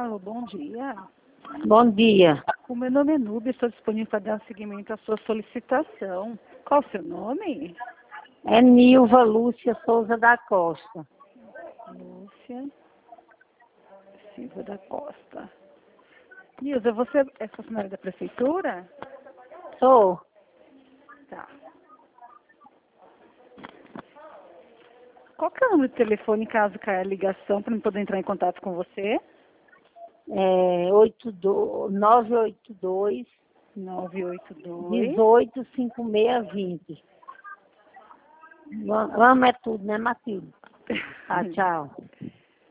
Alô, bom dia. Bom dia. O meu nome é Núbia, estou disponível para dar seguimento à sua solicitação. Qual o seu nome? É Nilva Lúcia Souza da Costa. Lúcia Silva da Costa. Nilza, você é funcionária da prefeitura? Sou. Tá. Qual que é o número de telefone caso caia a ligação para eu poder entrar em contato com você? 982 982. 185620. Amo é tudo, né, Matilde? Tá, tchau.